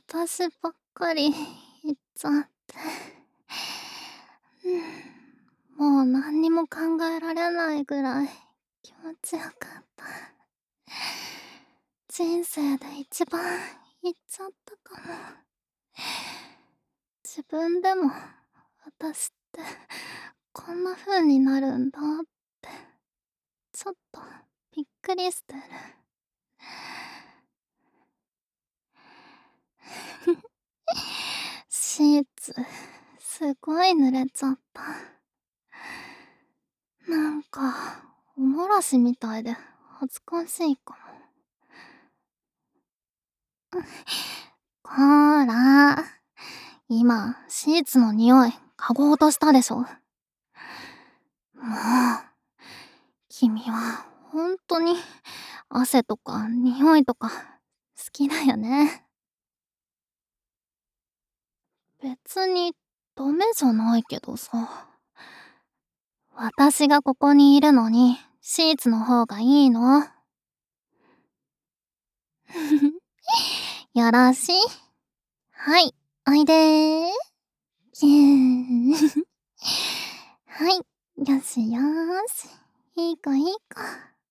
私ばっかり言っちゃって。もう何にも考えられないぐらい気持ちよかった。人生で一番言っちゃったかも。自分でも私ってこんな風になるんだってちょっとびっくりしてる。シーツすごい濡れちゃった。なんかおもらしみたいで恥ずかしいかも。こーら、今シーツの匂い嗅ごうとしたでしょ。もう君はほんとに汗とか匂いとか好きだよね。別にダメじゃないけどさ。私がここにいるのにシーツの方がいいの？よろしい？はい、おいでー。ぎゅー。はい、よしよーし。いい子いい子。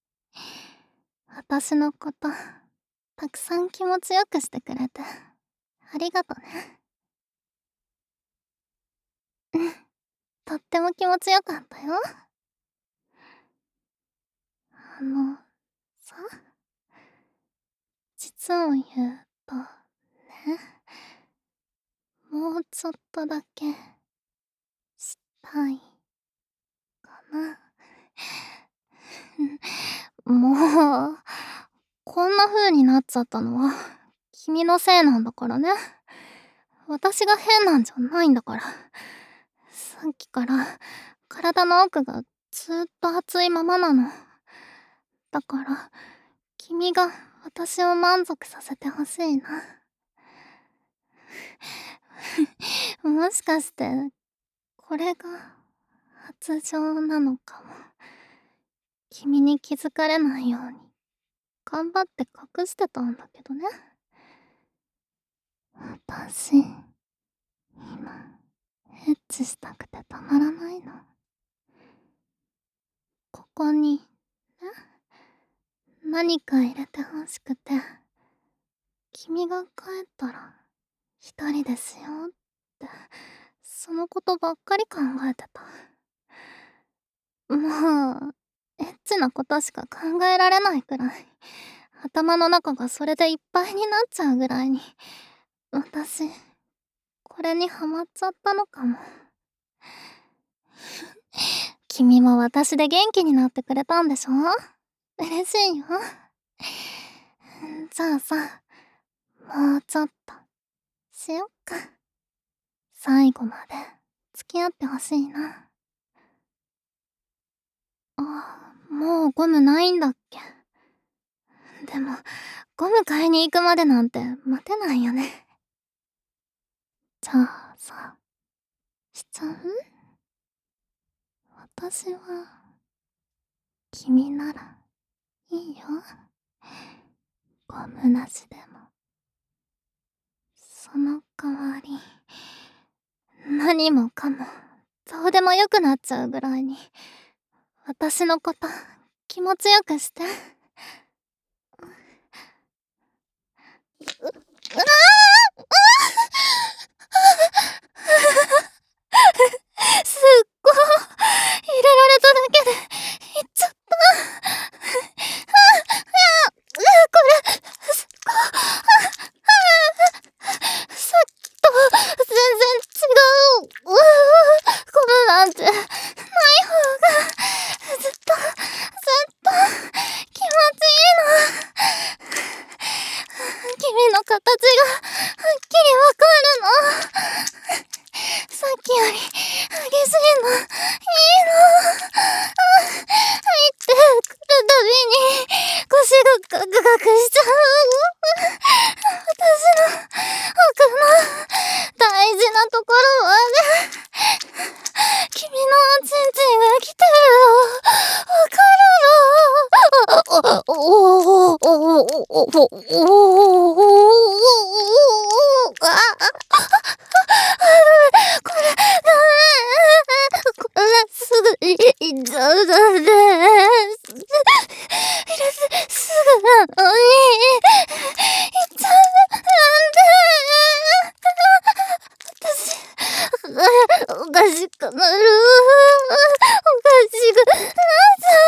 私のこと、たくさん気持ちよくしてくれて、ありがとね。うん、とっても気持ちよかったよ。あの、さ、実を言うと、ね、もうちょっとだけ、したい、かな。もう、こんな風になっちゃったのは、君のせいなんだからね。私が変なんじゃないんだから。さっきから、体の奥がずっと熱いままなの。だから、君が私を満足させてほしいな。もしかして、これが発情なのかも。君に気づかれないように、頑張って隠してたんだけどね。私、今、エッチしたくてたまらないの。ここに、ね、何か入れてほしくて、君が帰ったら、一人ですよって、そのことばっかり考えてた。もう、エッチなことしか考えられないくらい、頭の中がそれでいっぱいになっちゃうぐらいに、私、これにハマっちゃったのかも。君も私で元気になってくれたんでしょ？嬉しいよ。じゃあさ、もうちょっと、しよっか。最後まで、付き合ってほしいな。あ、もうゴムないんだっけ？でも、ゴム買いに行くまでなんて待てないよね。じゃあさ、しちゃう？私は、君なら、いいよ。ゴムなしでも。その代わり、何もかも、どうでもよくなっちゃうぐらいに、私のこと、気持ちよくして。うわすっごい入れられただけでいっちゃった。これすっごさっきと全然違う。ゴムなんてない方がずっと気持ちいいの。君の形がはっきりわかるの。さっきより激しいのいいの。入ってくるたびに腰がガクガクしちゃう。私の奥の大事なところまで君のおちんちんが来てるのわかるの。おおおおおおおおおおおああ、これ、ダメ。これすぐに行っちゃうなんて。すぐなのに、行っちゃうなんて。おかしくなる。おかしくなっちゃ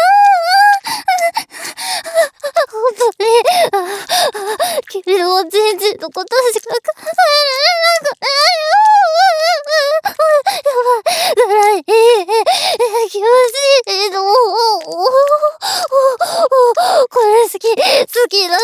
う。本当に、君のおちんちんのことしか考えられなくないよ。やばい、気持ちいいの。これ好きな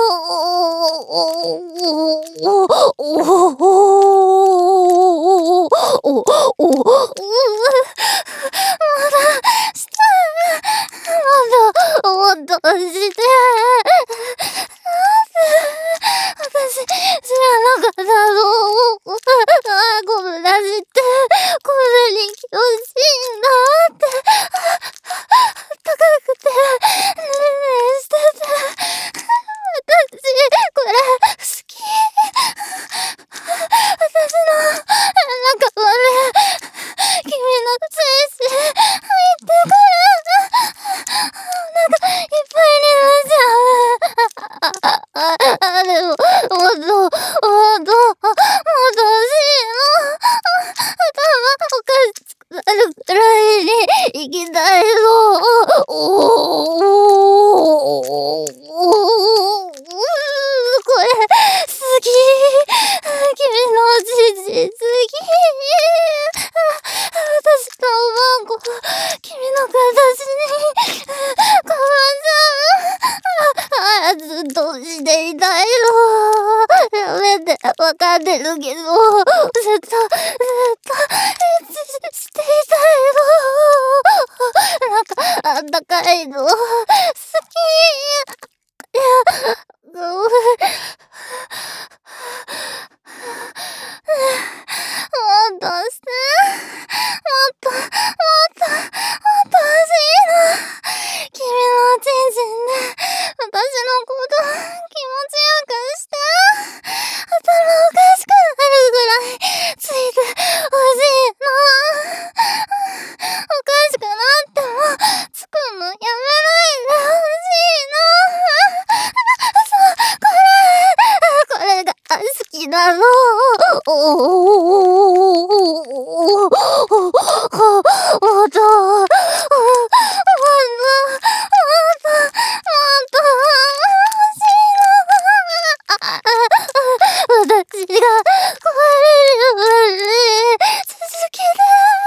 の。もっとして。私、知らなかったの。ごめんなさいって、こんなに気持ちいいんだって。高くて、ねねしてて。私、これ、好き。私の、中まで、君の精子、入ってから、なんか、いっぱいになっちゃう。でも、もっと欲しいの。頭おかしくなるくらいに行きたいの。これ、好き。君のおちんちん好き。私のおまんこ、君の形に変わっちゃう。ずっとしていたいの。やめて、わかってるけど、ずっとエッチしていたいの。なんか、あったかいの。好き。いや、ごめん。もっとして。もっと欲しいの。君のおちんちんで、私のこと気持ちよくして。頭おかしくなるぐらいついて欲しいの。おかしくなってもつくのやめないで欲しいの。そう、これが好きなの。もっと私が壊れるまで続けて。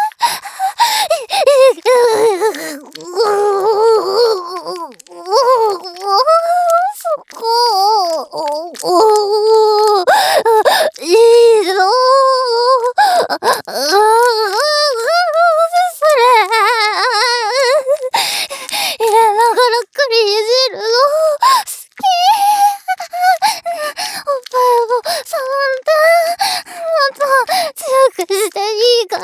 そこいいの。それ入れながらクリいじるの好き。おっぱいも触ってもっと強くしていいから。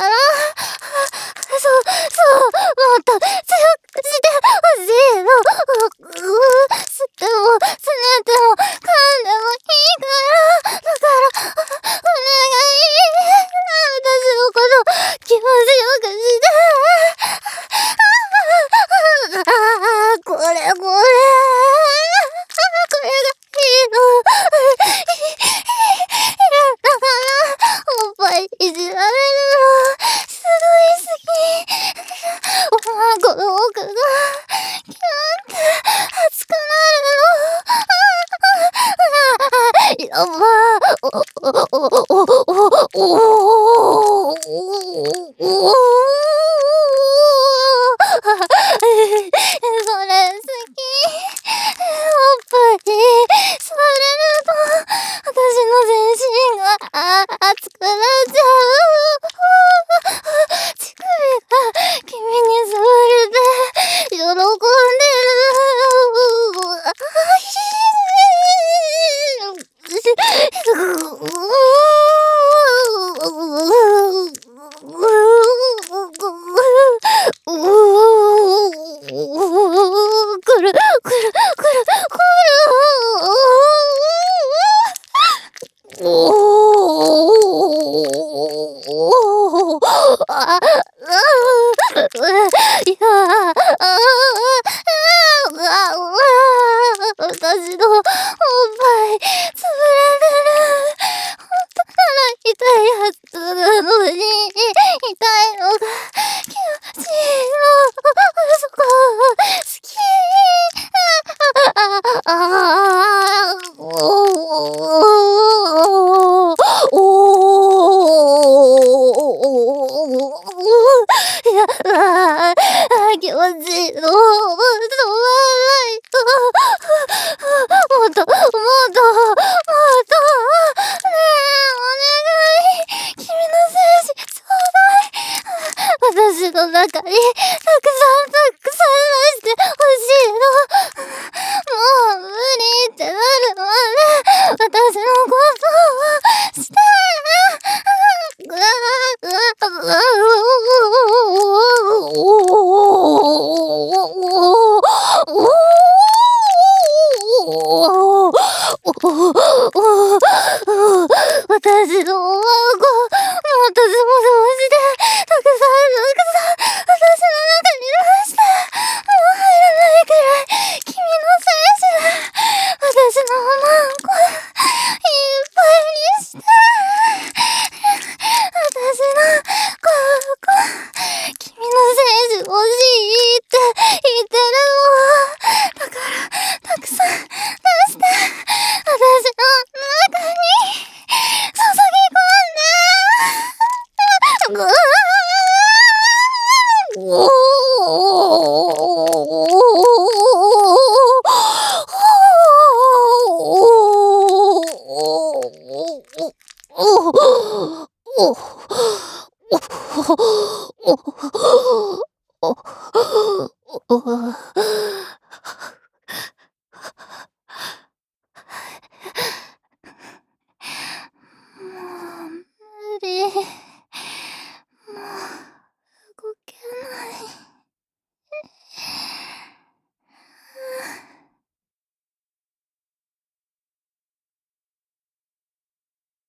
そうもっと強くしてほしいの。吸ってもつねても噛んでもいいから。だからお願い。私のこと気持ちよくして。これがいいの。だからおっぱいいじられるのすごい好き。おまんこの奥がキュンって熱くなるの。やばそれ好き。おっぱい触れると私の全身が熱くなっちゃう。乳首が君に触れて喜んでる。 私のおっぱい潰れてる。ほんとなら痛いやつなのに、痛いのが気持ちいいの。そこ好き。いや、気持ちいいの。止まらないと。もっと、もっと、もっと。ねえ、お願い。君の精子ちょうだい。私の中にたくさんたくさん出してほしいの。もう無理ってなるまで私のことをして。私のおまんこ、もっとズボズボして、たくさん、私の中に出して、もう入らないくらい、君の精子で、私のおまんこ、いっぱいにして、私の君の精子欲しいって言ってるの。だから、たくさん出して、私の中に注ぎ込んで。お